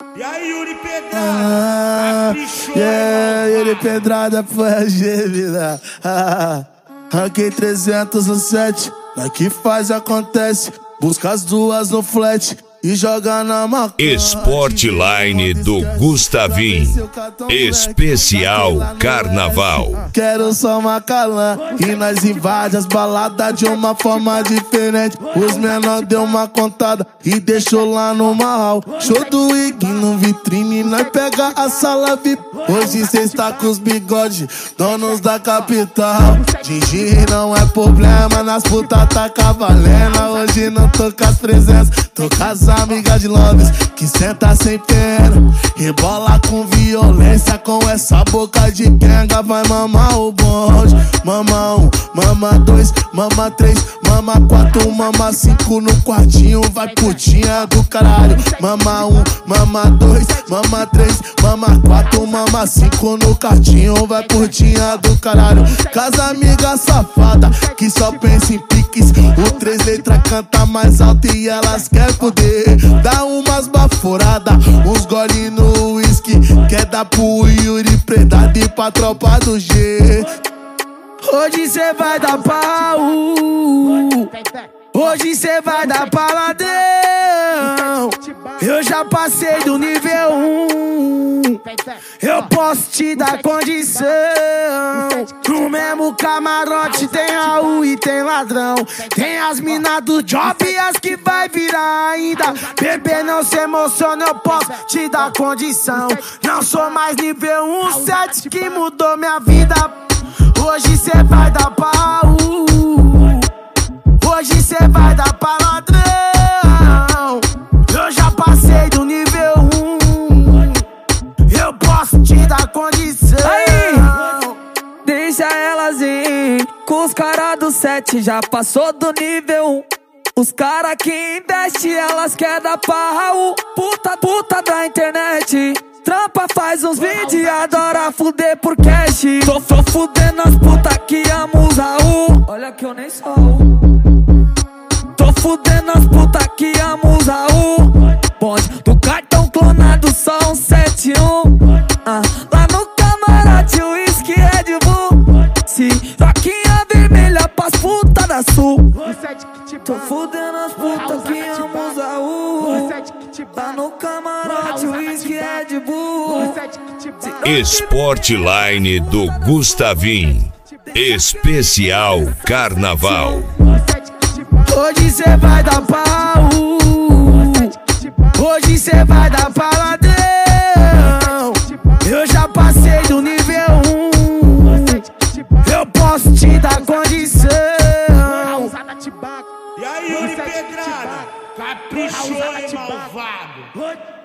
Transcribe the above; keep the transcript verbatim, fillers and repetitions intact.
E aí, Yuri Pedrada? Ah, yeah, Yuri Pedrada foi a gêmea. Ah, ranquei trezentos no set. Aqui faz acontece. Busca as duas no flat e joga na maca. Sportline do Gustavinho. Especial Carnaval. Quero só Macalã e nós invade as baladas de uma forma diferente. Os menor deu uma contada e deixou lá no marral. Show do Ig no vitrine, nós pega a sala V I P. Hoje cê está com os bigodes, donos da capital. Gigi não é problema, nas putas tá cavalena. Hoje não tô com as presenças, tô com as amigas de Londres que senta sem pena. Rebola com violência, com essa boca de quenga. Vai mamar o bonde. Mama um, mama dois, mama três, mama quatro, mama cinco no quartinho. Vai putinha do caralho. Mama um, mama dois, mama três, mama quatro, mama cinco no quartinho. Vai putinha do caralho. Casa amiga safada que só pensa em piques. O três letras canta mais alto e elas querem poder. Dá umas baforadas, uns gole no whisky. Quer dar pro Yuri Pedrada e pra tropa do G. Hoje cê vai dar pau, hoje cê vai dar paladão. Eu já passei do nível um, eu posso te dar condição. No mesmo camarote tem Raul e tem ladrão. Tem as minas do job e as que vai virar ainda. Bebê, não se emociona, eu posso te dar condição. Não sou mais nível um, sete que mudou minha vida. Hoje cê vai dar pau, hoje cê vai dar pra ladrão. Eu já passei do nível um, eu posso te dar condição. Aí, deixa elas ir, com os caras do sete já passou do nível um. Os caras que investem, elas querem dar pra Raul. Puta, puta da internet, trampa, faz uns vídeos e adora fuder por cash. Tô, tô fudendo as putas que amam os Raul. Olha que eu nem sou Raul. Tô fudendo as putas que amam os Raul. Bonde do cartão clonado, só um sete um. Ah, lá no camarote o whisky Red Bull. Se roquinha vermelha pras putas da sul. Tô fudendo as putas que amam os Raul. Lá no camarote o whisky Red Bull. Sportline do Gustavinho. Especial Carnaval. Hoje cê vai dar pau, hoje cê vai dar pra ladrão. Eu já passei do nível um, eu posso te dar condição. E aí, Yuri Pedrada? Caprichou, hein, malvado?